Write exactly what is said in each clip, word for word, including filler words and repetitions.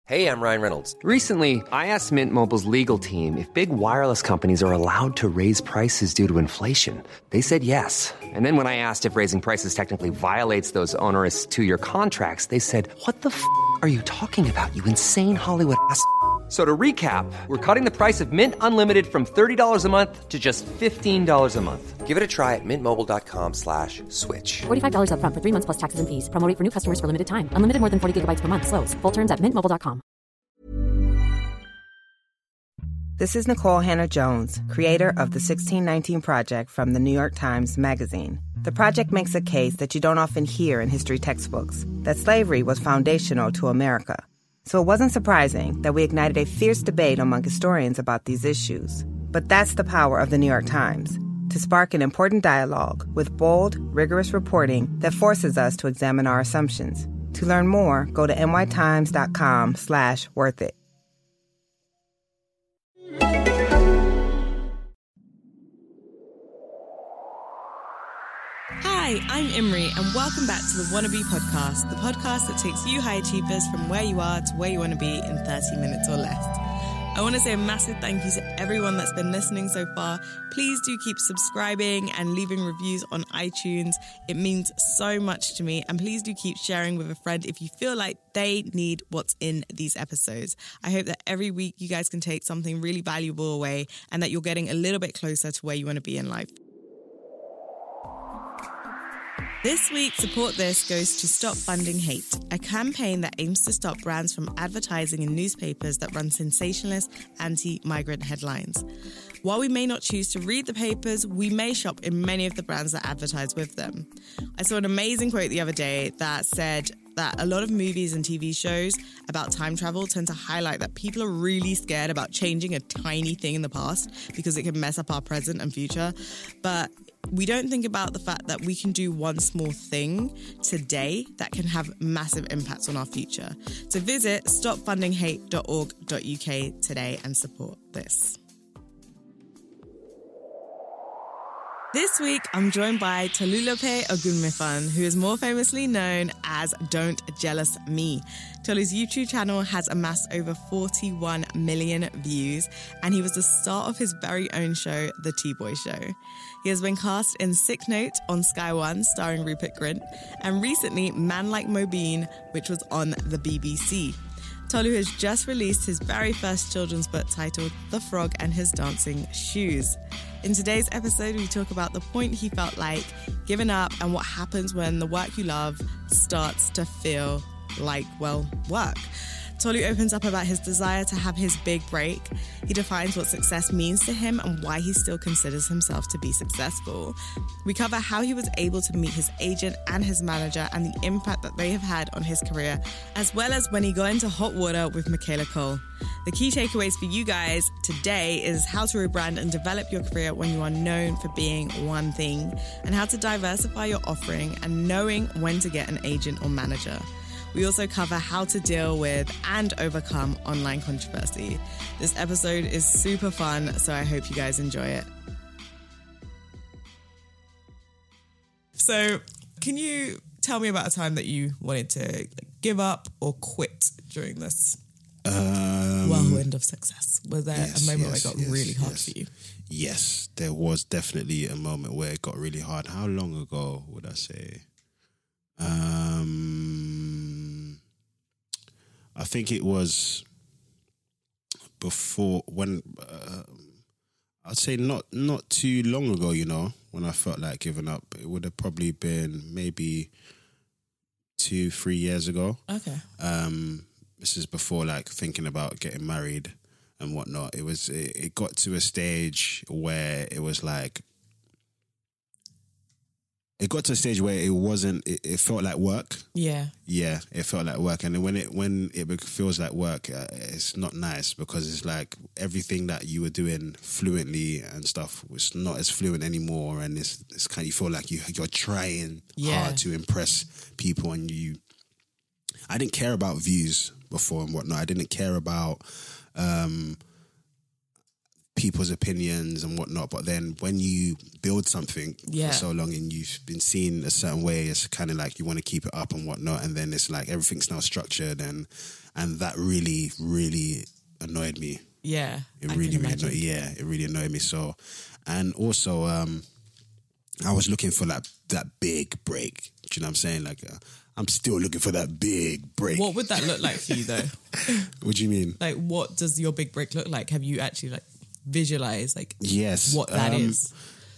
Hey, I'm Ryan Reynolds. Recently, I asked Mint Mobile's legal team if big wireless companies are allowed to raise prices due to inflation. They said yes. And then when I asked if raising prices technically violates those onerous two-year contracts, they said, what the f*** are you talking about, you insane Hollywood ass f- So to recap, we're cutting the price of Mint Unlimited from thirty dollars a month to just fifteen dollars a month. Give it a try at mintmobile.com slash switch. forty-five dollars up front for three months plus taxes and fees. Promo rate for new customers for limited time. Unlimited more than forty gigabytes per month. Slows full terms at mint mobile dot com. This is Nicole Hannah-Jones, creator of the sixteen nineteen Project from the New York Times Magazine. The project makes a case that you don't often hear in history textbooks, that slavery was foundational to America. So it wasn't surprising that we ignited a fierce debate among historians about these issues. But that's the power of the New York Times, to spark an important dialogue with bold, rigorous reporting that forces us to examine our assumptions. To learn more, go to nytimes.com slash worth it. Hi, I'm Imri, and welcome back to the Wannabe Podcast, the podcast that takes you high achievers from where you are to where you want to be in thirty minutes or less. I want to say a massive thank you to everyone that's been listening so far. Please do keep subscribing and leaving reviews on iTunes. It means so much to me. And please do keep sharing with a friend if you feel like they need what's in these episodes. I hope that every week you guys can take something really valuable away and that you're getting a little bit closer to where you want to be in life. This week, Support This goes to Stop Funding Hate, a campaign that aims to stop brands from advertising in newspapers that run sensationalist, anti-migrant headlines. While we may not choose to read the papers, we may shop in many of the brands that advertise with them. I saw an amazing quote the other day that said that a lot of movies and T V shows about time travel tend to highlight that people are really scared about changing a tiny thing in the past because it can mess up our present and future. But we don't think about the fact that we can do one small thing today that can have massive impacts on our future. So visit stop funding hate dot org dot U K today and support this. This week, I'm joined by Tolulope Ogunmifan, who is more famously known as Don't Jealous Me. Tolu's YouTube channel has amassed over forty-one million views, and he was the star of his very own show, The T-Boy Show. He has been cast in Sick Note on Sky One, starring Rupert Grint, and recently Man Like Mobeen, which was on the B B C. Tolu has just released his very first children's book titled The Frog and His Dancing Shoes. In today's episode, we talk about the point he felt like giving up and what happens when the work you love starts to feel like, well, work. Tolu opens up about his desire to have his big break. He defines what success means to him and why he still considers himself to be successful. We cover how he was able to meet his agent and his manager and the impact that they have had on his career, as well as when he got into hot water with Michaela Cole. The key takeaways for you guys today is how to rebrand and develop your career when you are known for being one thing, and how to diversify your offering and knowing when to get an agent or manager. We also cover how to deal with and overcome online controversy. This episode is super fun, so I hope you guys enjoy it. So, can you tell me about a time that you wanted to like, give up or quit during this um, whirlwind of success? Was there yes, a moment yes, where it got yes, really hard yes. for you? Yes, there was definitely a moment where it got really hard. How long ago would I say? Um, I think it was before when uh, I'd say not not too long ago. You know, when I felt like giving up, it would have probably been maybe two, three years ago. Okay. Um, this is before like thinking about getting married and whatnot. It was it, it got to a stage where it was like. It got to a stage where it wasn't. It, it felt like work. Yeah, yeah, it felt like work. And when it when it feels like work, uh, it's not nice because it's like everything that you were doing fluently and stuff was not as fluent anymore. And it's it's kind of you feel like you you're trying yeah. hard to impress people, and you. I didn't care about views before and whatnot. I didn't care about. Um, people's opinions and whatnot. But then when you build something Yeah. for so long and you've been seen a certain way, it's kind of like you want to keep it up and whatnot. And then it's like everything's now structured, and and that really, really annoyed me. Yeah. It I really, can really imagine. annoyed, yeah, it really annoyed me. So, and also, um, I was looking for like that big break. Do you know what I'm saying? Like, uh, I'm still looking for that big break. What would that look like for you though? What do you mean? Like, what does your big break look like? Have you actually like visualized like Yes, what that um, is?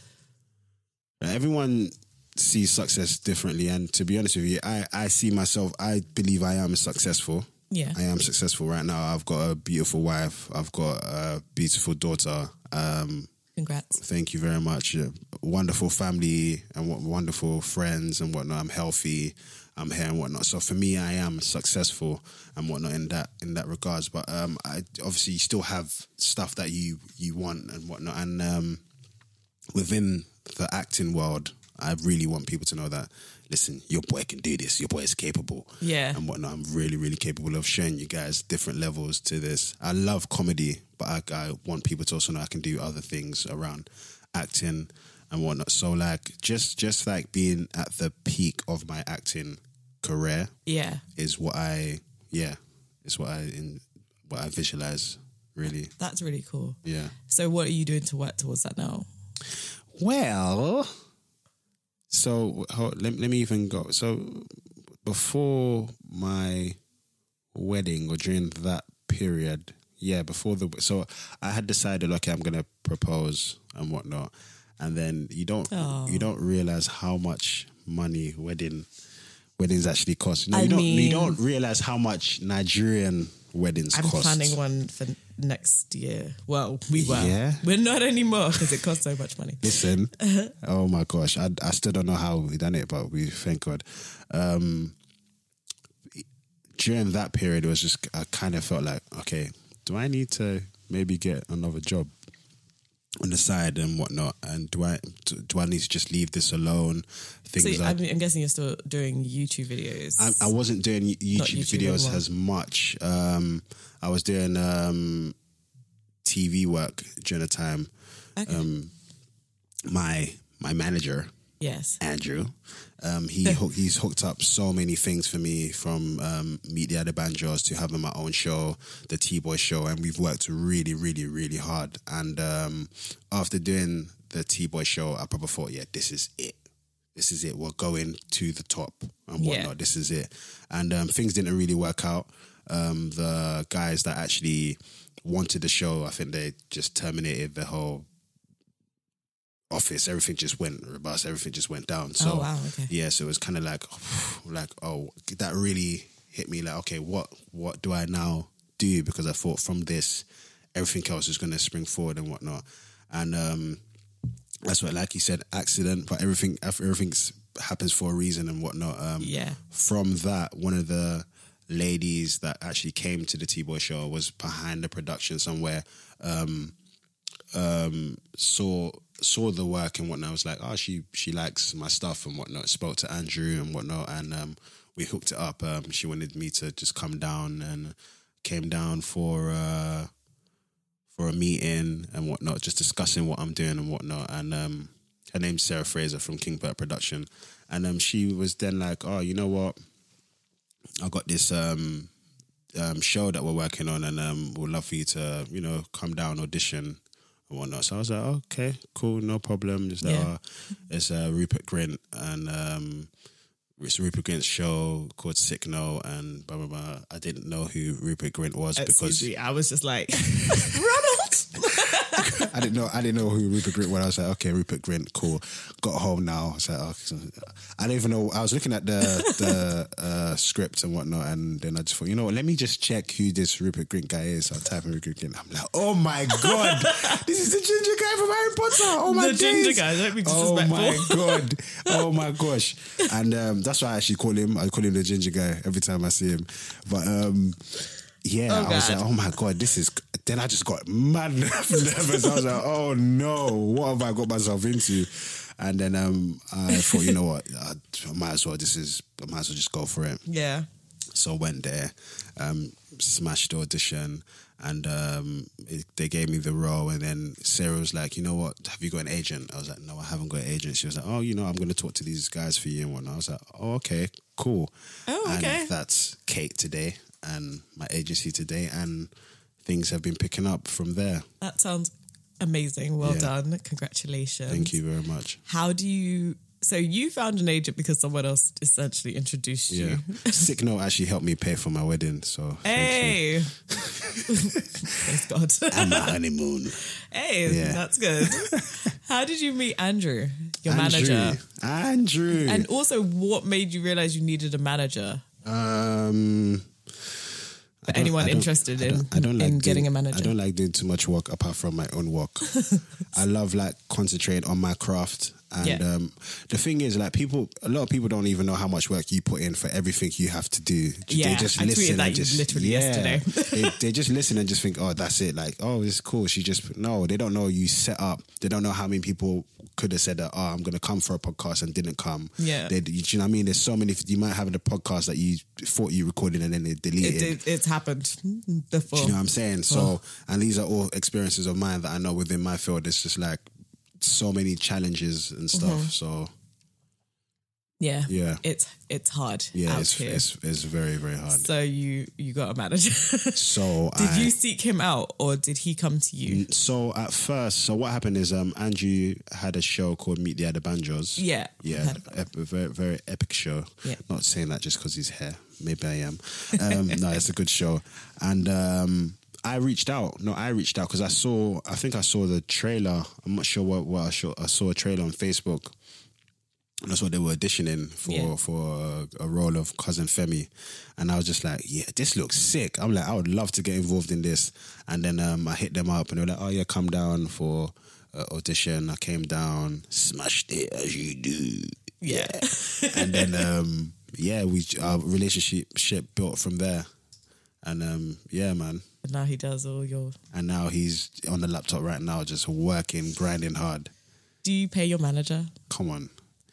Everyone sees success differently, and to be honest with you, I, I see myself. I believe I am successful. Yeah. I am successful right now. I've got a beautiful wife. I've got a beautiful daughter. Um, Congrats. Thank you very much. A wonderful family and what wonderful friends and whatnot. I'm healthy. I'm here and whatnot. So for me, I am successful and whatnot in that in that regards. But um, I obviously you still have stuff that you you want and whatnot. And um, within the acting world, I really want people to know that, listen, your boy can do this. Your boy is capable. Yeah. And whatnot. I'm really, really capable of showing you guys different levels to this. I love comedy, but I, I want people to also know I can do other things around acting and whatnot. So like, just, just like being at the peak of my acting career Yeah. is what I, yeah, is what I, in, what I visualize, really. That's really cool. Yeah. So what are you doing to work towards that now? Well, so ho- let, let me even go. So before my wedding or during that period, yeah, before the, so I had decided, okay, I'm going to propose and whatnot. And then you don't, Oh. you don't realize how much money wedding, weddings actually cost. You know, I you don't, mean- you don't realize how much Nigerian weddings I'm cost. planning one for next year. Well, we were. Yeah? We're not anymore because it costs so much money. Listen, oh my gosh, I, I still don't know how we done it, but we thank God. Um, during that period, it was just I kind of felt like, okay, do I need to maybe get another job on the side and whatnot? And do I do, do I need to just leave this alone? Things So like I mean, I'm guessing you're still doing YouTube videos. I, I wasn't doing YouTube, YouTube videos anymore. as much. Um, I was doing um, T V work during the time. Okay. Um, my my manager, yes. Andrew, um, he hook, he's hooked up so many things for me, from um, Meet the Adebanjos to having my own show, the T-Boy Show, and we've worked really, really, really hard. And um, after doing the T-Boy Show, I probably thought, yeah, this is it. This is it. We're going to the top and whatnot. Yeah. This is it. And um, things didn't really work out. Um, the guys that actually wanted the show, I think they just terminated the whole office. Everything just went robust. Everything just went down. So Oh, wow, okay. yeah, so it was kind of like, like, oh, that really hit me. Like, okay, what what do I now do? Because I thought from this, everything else is going to spring forward and whatnot. And um, that's what, like you said, accident, but everything everything happens for a reason and whatnot. Um, Yeah. From that, one of the ladies that actually came to the T-Boy Show was behind the production somewhere. Um, um, saw saw the work and whatnot. I was like, oh, she she likes my stuff and whatnot. Spoke to Andrew and whatnot, and um, we hooked it up. Um, she wanted me to just come down, and came down for uh, for a meeting and whatnot, just discussing what I'm doing and whatnot. And um, her name's Sarah Fraser from King Bert Production, and um, she was then like, oh, you know what? I got this um, um, show that we're working on, and um, we'd love for you to, you know, come down, audition and whatnot. So I was like, okay, cool, no problem. Just like, Yeah. oh, it's uh, Rupert Grint, and um, it's a Rupert Grint show called Sick No, and blah, blah, blah. I didn't know who Rupert Grint was because Excuse me, I was just like, Ronald! I didn't know I didn't know who Rupert Grint was. I was like, okay, Rupert Grint, cool. Got home now. I was like, okay. I didn't even know. I was looking at the the uh, script and whatnot, and then I just thought, you know what? Let me just check who this Rupert Grint guy is. So I type in Rupert Grint. I'm like, oh my god, this is the ginger guy from Harry Potter. Oh my The days. ginger guy, don't be Oh disrespectful. my god. Oh my gosh. And um, that's why I actually call him. I call him the ginger guy every time I see him. But um, yeah, Oh, I was God. like, oh my god, this is. Then I just got mad nervous. I was like, oh no, what have I got myself into? And then um, I thought, you know what, I might as well. This is, I might as well just go for it. Yeah. So went there, um, smashed the audition, and um, it, they gave me the role. And then Sarah was like, you know what, have you got an agent? I was like, no, I haven't got an agent. She was like, oh, you know, I'm going to talk to these guys for you and whatnot. I was like, oh, okay, cool. Oh, okay. And that's Kate today and my agency today. And things have been picking up from there. That sounds amazing. Well Yeah. done. Congratulations. Thank you very much. How do you... So you found an agent because someone else essentially introduced you. Yeah. Sick Note actually helped me pay for my wedding. So Hey. Praise God. and my honeymoon. Hey, Yeah. that's good. How did you meet Andrew, your Andrew. manager? Andrew. And also, what made you realize you needed a manager? Um, For I don't- anyone I don't- interested I in, don't- I don't like in getting doing- a manager? I don't like doing too much work apart from my own work. I love like concentrating on my craft. And Yeah. um, the thing is, like people, a lot of people don't even know how much work you put in for everything you have to do. Yeah, they just I tweeted listen that and just literally yeah, yesterday. they, they just listen and just think, oh, that's it. Like, oh, it's cool. She just no, they don't know you set up. They don't know how many people could have said that. Oh, I'm going to come for a podcast and didn't come. Yeah, they, you know what I mean. There's so many. You might have the podcast that you thought you recorded and then they deleted. it, it, it's happened before. Do you know what I'm saying? So, and these are all experiences of mine that I know within my field. It's just like so many challenges and stuff. Mm-hmm. So, Yeah, yeah, it's it's hard. yeah, out it's, here. it's it's very very hard. So you you got a manager. So, did I, you seek him out or did he come to you? So at first, so what happened is, um, Andrew had a show called Meet the Other Banjos. Yeah, yeah, heard about ep- a very very epic show. Yeah. Not saying that just because he's here. Maybe I am. Um, no, it's a good show, and um. I reached out. No, I reached out because I saw. I think I saw the trailer. I'm not sure what. what I, saw, I saw a trailer on Facebook, and that's what they were auditioning for Yeah. for a, a role of Cousin Femi, and I was just like, yeah, this looks sick. I'm like, I would love to get involved in this. And then um, I hit them up, and they were like, oh yeah, come down for uh, audition. I came down, smashed it as you do. Yeah. And then um, yeah, we our relationship ship built from there, and um, yeah, man. And now he does all your... And now he's on the laptop right now, just working, grinding hard. Do you pay your manager? Come on.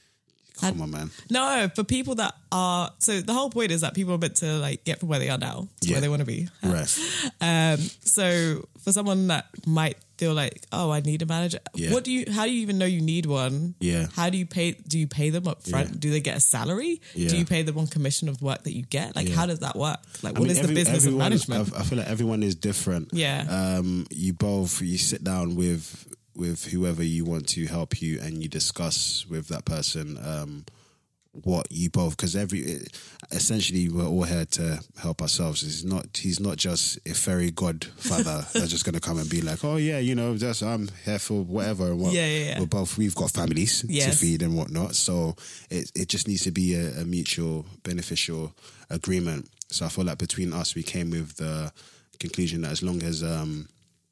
Come on, man. No, for people that are... So the whole point is that people are meant to like get from where they are now to Yeah. where they want to be. Right. Um, so for someone that might feel like, oh, I need a manager. Yeah. What do you... How do you even know you need one? Yeah. How do you pay... Do you pay them up front? Yeah. Do they get a salary? Yeah. Do you pay them on commission of work that you get? Like, Yeah. how does that work? Like, I what mean, is every- the business of everyone- management? I, I feel like everyone is different. Yeah. Um, you both, you sit down with with whoever you want to help you and you discuss with that person um, what you both, because every, essentially we're all here to help ourselves. He's not, he's not just a fairy godfather that's just going to come and be like, oh yeah, you know, just I'm here for whatever. And what, Yeah, yeah, yeah. We're both, we've got families Yes. to feed and whatnot. So it, it just needs to be a, a mutual beneficial agreement. So I feel like between us, we came with the conclusion that as long as um,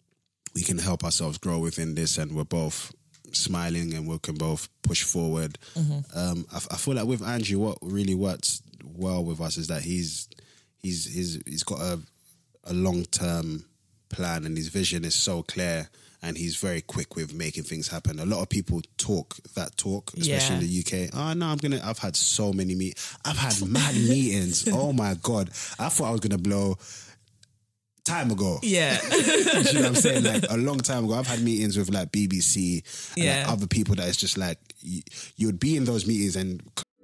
we can help ourselves grow within this and we're both smiling and we can both push forward. Mm-hmm. Um, I, I feel like with Andrew, what really works well with us is that he's he's he's, he's got a, a long-term plan and his vision is so clear and he's very quick with making things happen. A lot of people talk that talk, especially Yeah. in the U K. Oh no, I'm gonna. I've had so many meet. I've had mad meetings. Oh my god, I thought I was gonna blow time ago. Yeah. Do you know what I'm saying? Like a long time ago, I've had meetings with like B B C and Yeah. like other people that it's just like you, you would be in those meetings and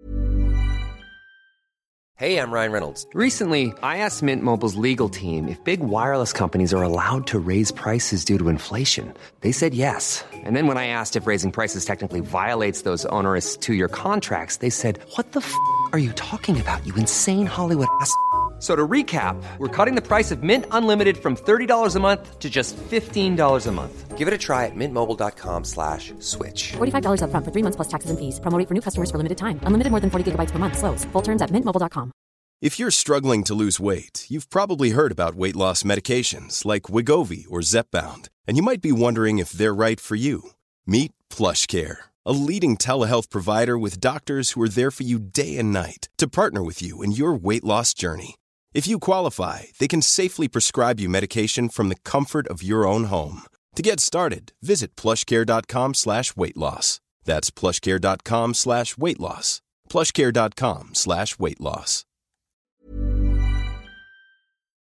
Hey, I'm Ryan Reynolds. Recently, I asked Mint Mobile's legal team if big wireless companies are allowed to raise prices due to inflation. They said yes. And then when I asked if raising prices technically violates those onerous two-year contracts, they said, what the f*** are you talking about, you insane Hollywood ass f- So to recap, we're cutting the price of Mint Unlimited from thirty dollars a month to just fifteen dollars a month. Give it a try at mintmobile.com slash switch. forty-five dollars up front for three months plus taxes and fees. Promo rate for new customers for limited time. Unlimited more than forty gigabytes per month. Slows full terms at mint mobile dot com. If you're struggling to lose weight, you've probably heard about weight loss medications like Wegovy or Zepbound, and you might be wondering if they're right for you. Meet PlushCare, a leading telehealth provider with doctors who are there for you day and night to partner with you in your weight loss journey. If you qualify, they can safely prescribe you medication from the comfort of your own home. To get started, visit plushcare.com slash weight loss. That's plushcare.com slash weight loss. plushcare.com slash weight loss.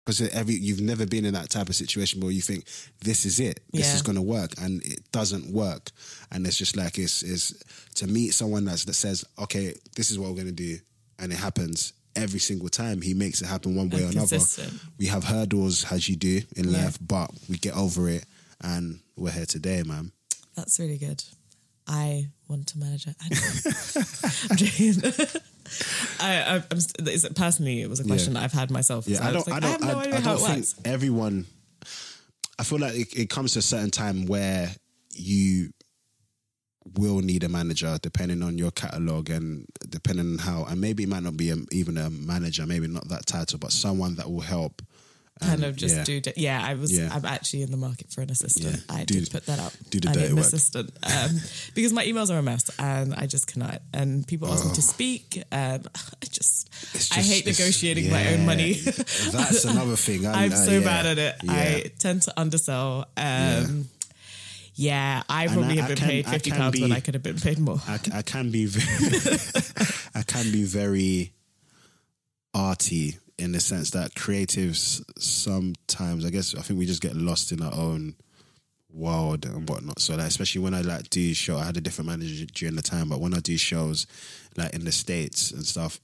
Because every you've never been in that type of situation where you think this is it, this Yeah. is going to work, and it doesn't work, and it's just like it's is to meet someone that's that says, okay, this is what we're going to do, and it happens every single time. He makes it happen one way And or another. consistent. We have hurdles as you do in Yeah. life, but we get over it, and we're here today, man. That's really good. I want to manage it. I'm joking. I, I, I'm, it's, personally, it was a question Yeah. that I've had myself. Yeah, So I was don't. like, I I don't. have no I, idea I how don't it think works. everyone. I feel like it, it comes to a certain time where you will need a manager, depending on your catalog and depending on how. And maybe it might not be a, even a manager, maybe not that title, but someone that will help. Kind um, of just yeah. do. Yeah, I was. Yeah. I'm actually in the market for an assistant. Yeah. I Do- did put that up. do the I need dirty an work. assistant um, because my emails are a mess and I just cannot. And people ask me to speak, and I just, It's I just- hate it's- negotiating my own yeah. money. That's another thing. I'm, I'm uh, so yeah. bad at it. Yeah. I tend to undersell. Um, yeah. I And probably I- have I been can- paid I fifty can pounds when be- I could have been paid more. I, I can be very, I can be very arty in the sense that creatives sometimes, I guess, I think we just get lost in our own world and whatnot. So like, especially when I like do show, I had a different manager during the time, but when I do shows like in the States and stuff,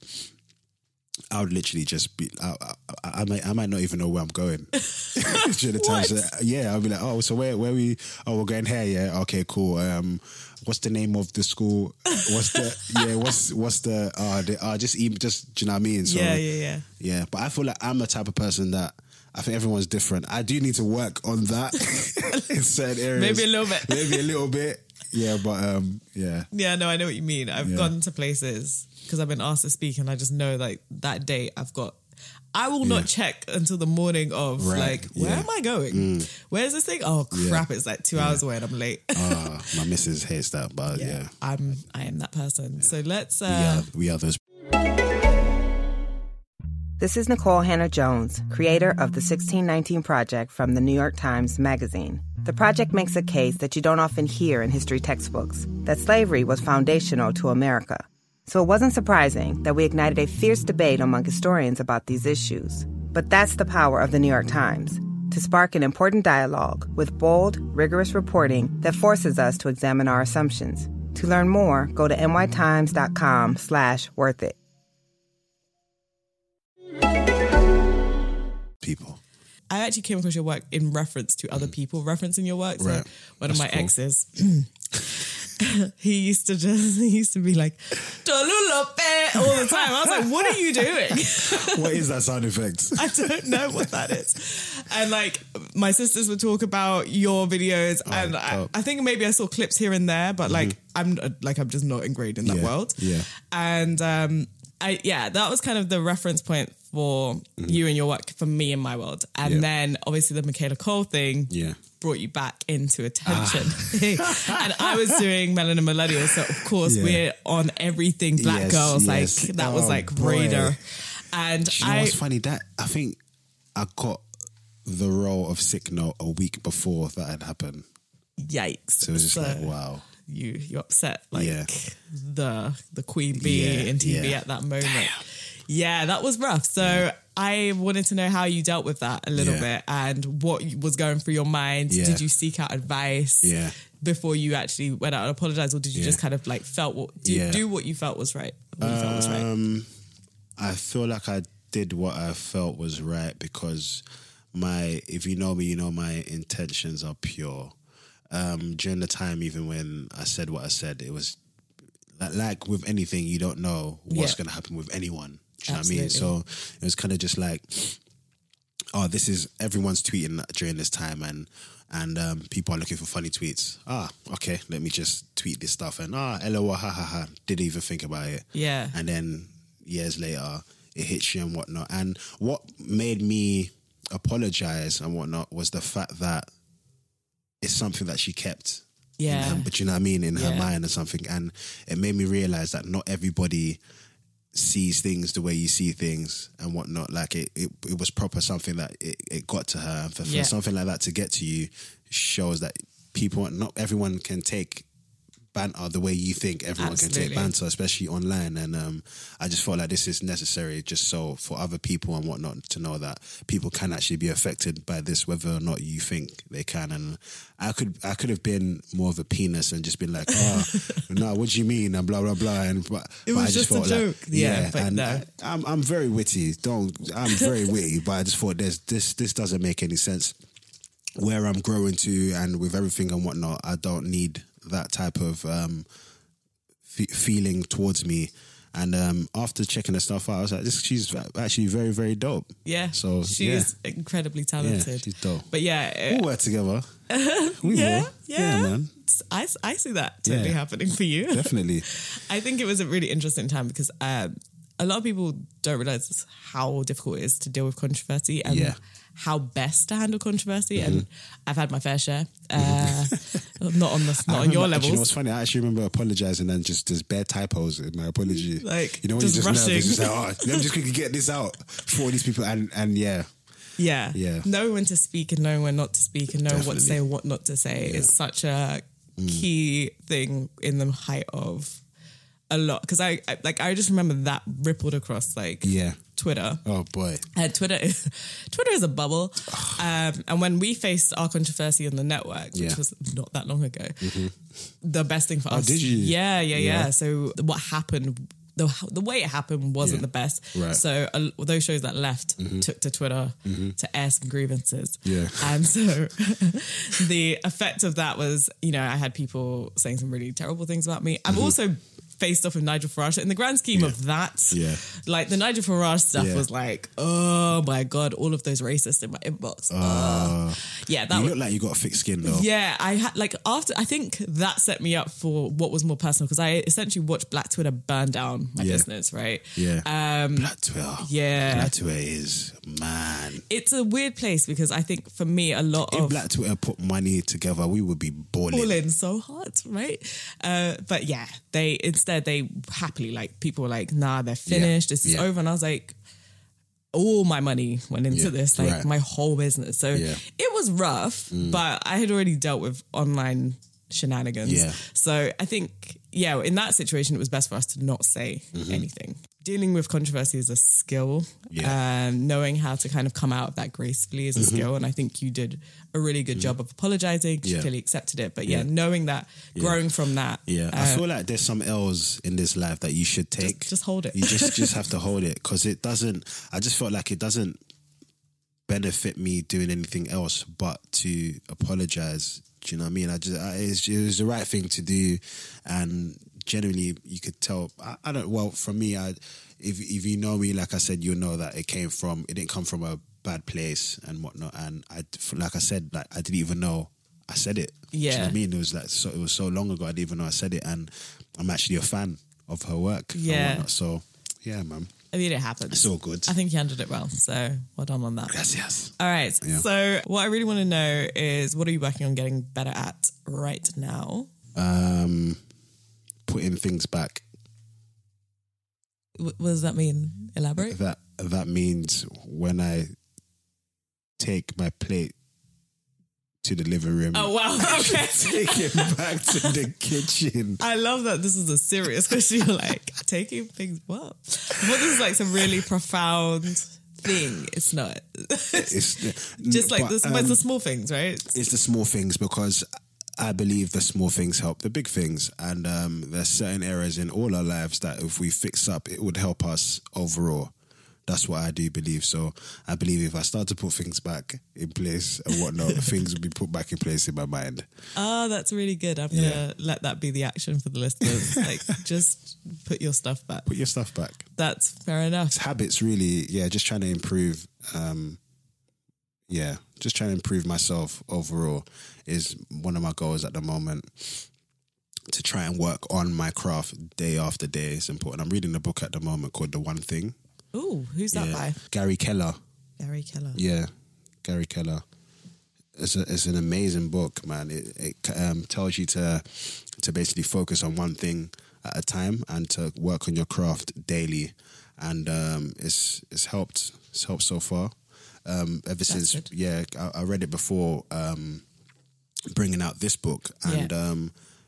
I would literally just be, I, I, I might, I might not even know where I'm going during the time. So, yeah, I'll be like, oh, so where, where we? Oh, we're going here. Yeah, okay, cool. Um, what's the name of the school? What's the yeah? What's what's the? Uh, the uh, just even just. Do you know what I mean? So, yeah, yeah, yeah. yeah. But I feel like I'm the type of person that I think everyone's different. I do need to work on that in certain areas. Maybe a little bit. Maybe a little bit. Yeah, but um, yeah. Yeah, no, I know what you mean. I've Yeah. gone to places because I've been asked to speak, and I just know like that day I've got. I will not Yeah. check until the morning of Right, like, where yeah. am I going? Where's this thing? Oh crap! It's like two hours away, and I'm late. Ah, my missus hates that, but yeah, yeah, I'm. I am that person. So let's. we Uh, are we are those. This is Nicole Hannah-Jones, creator of the sixteen nineteen Project from the New York Times Magazine. The project makes a case that you don't often hear in history textbooks, that slavery was foundational to America. So it wasn't surprising that we ignited a fierce debate among historians about these issues. But that's the power of the New York Times, to spark an important dialogue with bold, rigorous reporting that forces us to examine our assumptions. To learn more, go to nytimes.com slash worth it. People. I actually came across your work in reference to other people referencing your work. So Right. one of That's my cool. exes, he used to just he used to be like Tolulope all the time. I was like, what are you doing? What is that sound effect? I don't know what that is. And like my sisters would talk about your videos, and I, dope. I think maybe I saw clips here and there, but like I'm uh, like I'm just not ingrained in that Yeah, world. yeah. And um, I yeah, that was kind of the reference point for you and your work for me in my world. And Yeah. then obviously the Michaela Cole thing Yeah. brought you back into attention. And I was doing Melanin Millennial, so of course Yeah. we're on everything Black Yes, Girls. yes. Like that was Oh, like boy. Raider. And Do you know I what's funny? That I think I got the role of Sick Note a week before that had happened. yikes. So it was just So like, wow. You you upset like Yeah. the the queen bee Yeah, in T V yeah. at that moment. Yeah, that was rough. So I wanted to know how you dealt with that a little Yeah. bit and what was going through your mind. Yeah. Did you seek out advice Yeah. before you actually went out and apologized, or did you Yeah. just kind of like felt what do, Yeah. do what you felt was right? What you felt was right. Um, I feel like I did what I felt was right because my, if you know me, you know my intentions are pure. Um, during the time, even when I said what I said, it was like, like with anything, you don't know what's Yeah. going to happen with anyone. Do you Absolutely. know what I mean? So it was kind of just like, oh, this is everyone's tweeting during this time, and and um, people are looking for funny tweets. Ah, okay, let me just tweet this stuff, and ah, lol, ha ha ha. Didn't even think about it. Yeah. And then years later, it hits you and whatnot. And what made me apologize and whatnot was the fact that it's something that she kept. Yeah. In her, but you know what I mean, in her Yeah. mind or something, and it made me realize that not everybody sees things the way you see things and whatnot. Like it, it, it was proper something that it, it got to her, and for, for Yeah. something like that to get to you shows that people, not everyone can take banter the way you think everyone Absolutely. can take banter, especially online. And um, I just felt like this is necessary just so for other people and whatnot to know that people can actually be affected by this, whether or not you think they can. And I could I could have been more of a penis and just been like, oh, no, what do you mean? And blah, blah, blah. And but, It but was I just, just a felt joke. like, Yeah, yeah, but and no. I, I'm, I'm very witty. Don't, I'm very witty, but I just thought this, this, this doesn't make any sense. Where I'm growing to and with everything and whatnot, I don't need that type of um, f- feeling towards me. And um, after checking the stuff out, I was like, this, she's actually very, very dope. Yeah. So, she's yeah. incredibly Yeah, talented. she's dope. But yeah. We'll work together. We yeah, will. yeah. man. I, I see that totally Yeah. happening for you. Definitely. I think it was a really interesting time because um, a lot of people don't realize how difficult it is to deal with controversy and Yeah. how best to handle controversy. Mm-hmm. And I've had my fair share. Uh, not on the, I not on your remember- levels. You know what's funny? I actually remember apologizing and just there's bare typos in my apology. Like, you know when just you're just rushing. nervous, it's like, oh, let me just quickly get this out for all these people. And and yeah, Yeah. Yeah. Knowing when to speak and knowing when not to speak and knowing what to Definitely. say and what not to say Yeah. is such a key thing in the height of a lot. Because I, I like I just remember that rippled across like yeah. Twitter. Oh boy. Uh, Twitter is Twitter is a bubble. Um, and when we faced our controversy on the network, which Yeah. was not that long ago, the best thing for Oh, us. did you? Yeah, yeah, yeah, Yeah. So what happened, the, the way it happened wasn't Yeah. the best. Right. So uh, those shows that left took to Twitter to air some grievances. Yeah. And so the effect of that was, you know, I had people saying some really terrible things about me. I've also faced off with Nigel Farage. In the grand scheme Yeah. of that, Yeah. like the Nigel Farage stuff Yeah. was like, oh my God, all of those racists in my inbox. Uh, yeah, that you was, look like you got thick skin though. yeah, I had like after, I think that set me up for what was more personal because I essentially watched Black Twitter burn down my Yeah. business, right? Yeah. Um, Black Twitter. yeah. Black Twitter is man. it's a weird place because I think for me, a lot If of Black Twitter put money together, we would be balling. falling so hard, right? Uh, but yeah, they instead they happily like people were like, nah, they're finished. This is Yeah. over, and I was like, all my money went into Yeah. this, like Right. my whole business. So Yeah. it was rough, but I had already dealt with online shenanigans. Yeah. So I think, yeah, in that situation, it was best for us to not say anything. Dealing with controversy is a skill. Yeah. Um, knowing how to kind of come out of that gracefully is a skill. And I think you did a really good job of apologizing. You Yeah. clearly accepted it. But yeah, Yeah. knowing that, growing from that. Yeah, uh, I feel like there's some L's in this life that you should take. just hold it. You just just have to hold it because it doesn't. I just felt like it doesn't benefit me doing anything else but to apologize. Do you know what I mean? I just I, it's, it was the right thing to do, and generally you could tell. I, I don't. Well, for me, I if if you know me, like I said, you'll know that it came from. It didn't come from a bad place and whatnot. And I, like I said, like I didn't even know I said it. Do you know Yeah. what I mean? It was like so. It was so long ago. I didn't even know I said it, and I'm actually a fan of her work. and Yeah. whatnot. So yeah, man. I mean, it happens. It's all good. I think you handled it well. So well done on that. Gracias. All right. Yeah. So what I really want to know is what are you working on getting better at right now? Um, putting things back. What, what does that mean? Elaborate. That that means when I take my plate to the living room. Oh, wow. Okay. Take it back to the kitchen. I love that this is a serious question. You're like, taking things, what? What this is like some really profound thing. It's not. It's Just like but, this, um, but it's the small things, right? It's the small things because I believe the small things help the big things. And um, there's certain areas in all our lives that if we fix up, it would help us overall. That's what I do believe. So I believe if I start to put things back in place and whatnot, things will be put back in place in my mind. Oh, that's really good. I'm going to let that be the action for the listeners. Like, just put your stuff back. Put your stuff back. That's fair enough. It's habits, really. Yeah, just trying to improve. Um, yeah, just trying to improve myself overall is one of my goals at the moment. To try and work on my craft day after day is important. I'm reading a book at the moment called The One Thing. Ooh, who's that Yeah. by? Gary Keller. Gary Keller. Yeah, Gary Keller. It's a, it's an amazing book, man. It, it um, tells you to to basically focus on one thing at a time and to work on your craft daily. And um, it's it's helped. It's helped so far. Um, ever since, good. yeah, I, I read it before um, bringing out this book, and Yeah. um,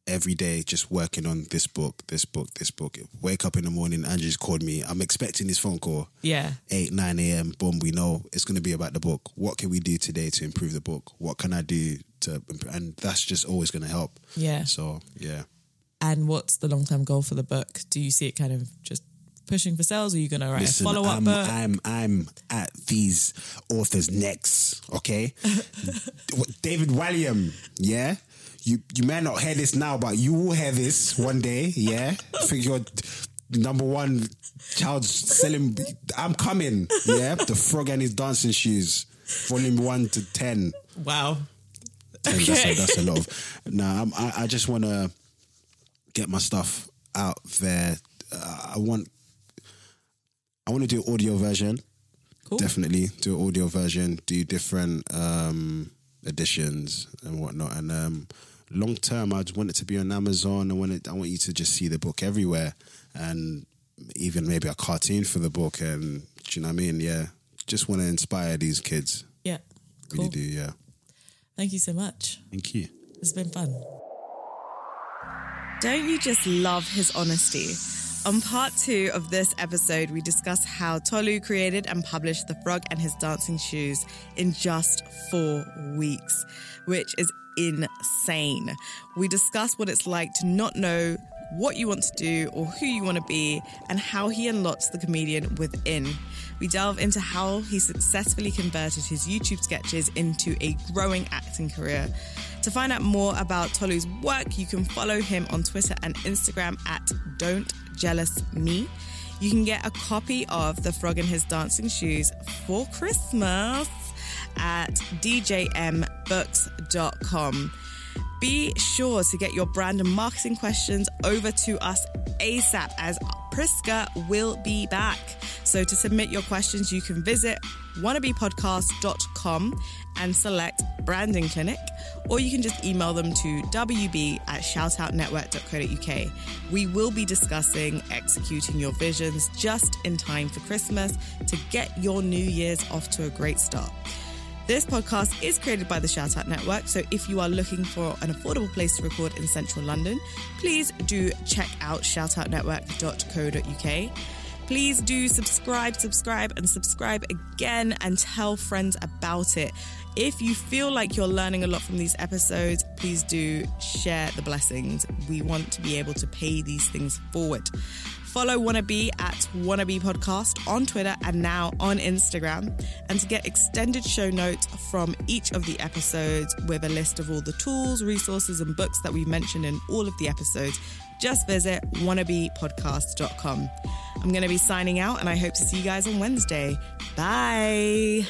every day just working on this book, this book, this book. Wake up in the morning, Andrew's called me. I'm expecting this phone call. Yeah. eight, nine a.m. Boom, we know it's going to be about the book. What can we do today to improve the book? What can I do to improve? And that's just always going to help. Yeah. So, yeah. And what's the long-term goal for the book? Do you see it kind of just pushing for sales, or are you going to write Listen, a follow-up I'm, book? I'm, I'm at these authors' necks, okay? David Walliam, yeah? You you may not hear this now, but you will hear this one day, yeah? I think you're number one child selling. I'm coming, yeah? The Frog and His Dancing Shoes, volume one to ten. Wow. ten, Okay. that's, a, that's a lot of... Nah, I'm, I, I just want to get my stuff out there. Uh, I want... I want to do audio version. Cool. Definitely do an audio version, do different um, editions and whatnot. And um, long term, I just want it to be on Amazon. I want it, I want you to just see the book everywhere, and even maybe a cartoon for the book. And do you know what I mean? Yeah, just want to inspire these kids. Yeah. Cool. Really do. Yeah. Thank you so much. Thank you. It's been fun. Don't you just love his honesty? On part two of this episode, we discuss how Tolu created and published The Frog and His Dancing Shoes in just four weeks, which is insane. We discuss what it's like to not know what you want to do or who you want to be, and how he unlocks the comedian within. We delve into how he successfully converted his YouTube sketches into a growing acting career. To find out more about Tolu's work, you can follow him on Twitter and Instagram at Don't Jealous Me. You can get a copy of The Frog and His Dancing Shoes for Christmas at d j m books dot com. Be sure to get your brand and marketing questions over to us ASAP, as Priska will be back. So to submit your questions, you can visit wannabe podcast dot com and select Branding Clinic, or you can just email them to w b at shoutout network dot co dot u k. We will be discussing executing your visions just in time for Christmas to get your New Year's off to a great start. This podcast is created by the Shoutout Network, so if you are looking for an affordable place to record in central London, please do check out shoutout network dot co dot u k. Please do subscribe, subscribe, and subscribe again, and tell friends about it. If you feel like you're learning a lot from these episodes, please do share the blessings. We want to be able to pay these things forward. Follow Wannabe at Wannabe Podcast on Twitter and now on Instagram. And to get extended show notes from each of the episodes with a list of all the tools, resources, and books that we mentioned in all of the episodes, just visit wannabe podcast dot com. I'm going to be signing out, and I hope to see you guys on Wednesday. Bye.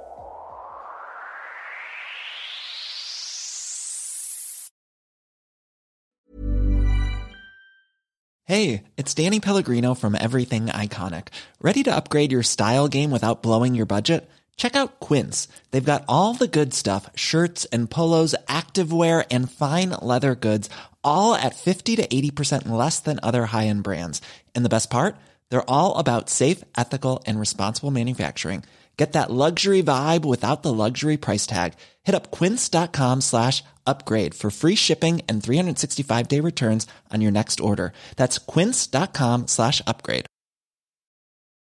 Hey, it's Danny Pellegrino from Everything Iconic. Ready to upgrade your style game without blowing your budget? Check out Quince. They've got all the good stuff, shirts and polos, activewear, and fine leather goods, all at fifty to eighty percent less than other high-end brands. And the best part? They're all about safe, ethical, and responsible manufacturing. Get that luxury vibe without the luxury price tag. Hit up quince.com slash upgrade for free shipping and three sixty-five day returns on your next order. That's quince.com slash upgrade.